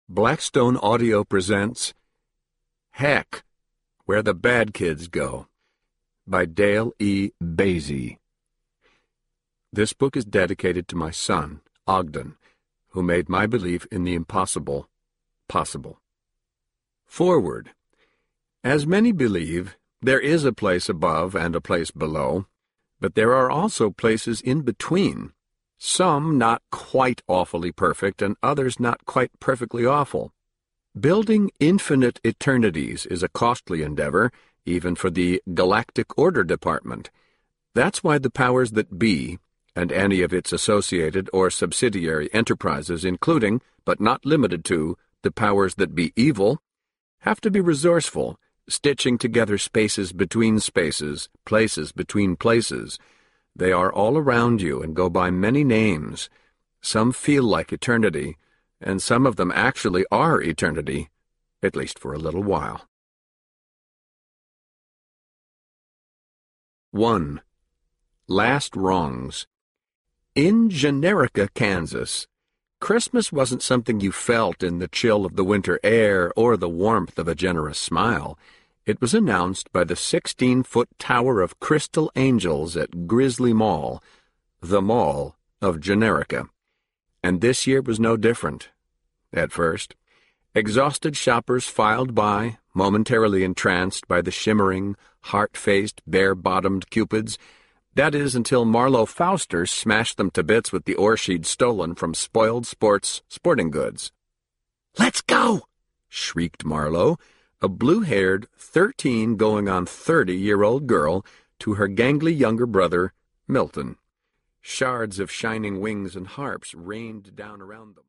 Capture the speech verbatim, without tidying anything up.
Blackstone Audio presents Heck, Where the Bad Kids Go by Dale E. Basie. This book is dedicated to my son, Ogden, who made my belief in the impossible possible. Forward. As many believe, there is a place above and a place below, but there are also places in between. Some not quite awfully perfect, and others not quite perfectly awful. Building infinite eternities is a costly endeavor, even for the Galactic Order Department. That's why the powers that be, and any of its associated or subsidiary enterprises, including, but not limited to, the powers that be evil, have to be resourceful, stitching together spaces between spaces, places between places. They are all around you and go by many names. Some feel like eternity, and some of them actually are eternity, at least for a little while. one. Last Wrongs. In Generica, Kansas, Christmas wasn't something you felt in the chill of the winter air or the warmth of a generous smile. It was announced by the sixteen-foot tower of crystal angels at Grizzly Mall, the mall of Generica. And this year was no different. At first, exhausted shoppers filed by, momentarily entranced by the shimmering, heart-faced, bare-bottomed cupids. That is, until Marlowe Fauster smashed them to bits with the ore she'd stolen from Spoiled Sports Sporting Goods. "Let's go!" shrieked Marlowe, a blue-haired, thirteen-going-on-thirty-year-old girl, to her gangly younger brother, Milton. Shards of shining wings and harps rained down around them.